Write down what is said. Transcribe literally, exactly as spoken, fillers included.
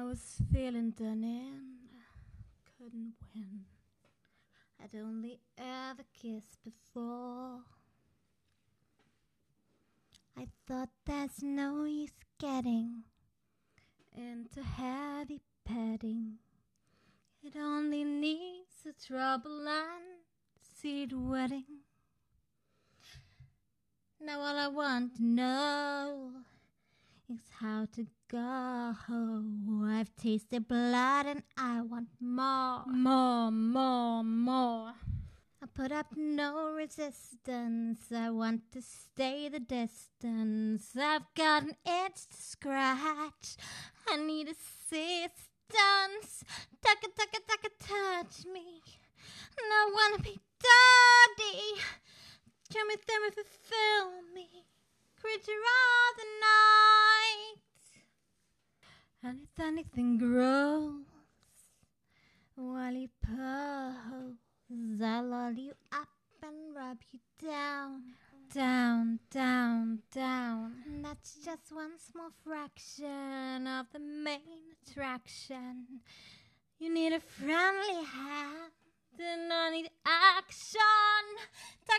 was feeling done in, couldn't win. I'd only ever kissed before. I thought there's no use getting into heavy petting. It only needs a trouble and seed wetting. Now all I want to know is how to go. I've tasted blood and I want more. More, more, more. I put up no resistance. I want to stay the distance. I've got an itch to scratch. I need assistance. Tucka, tucka, tucka, touch me. And I wanna be dirty. Show me, through me, fulfill me. Creature of the night. And if anything grows while you pose, I'll lull you up and rub you down. Down, down, down. And that's just one small fraction of the main attraction. You need a friendly hand, and I need action.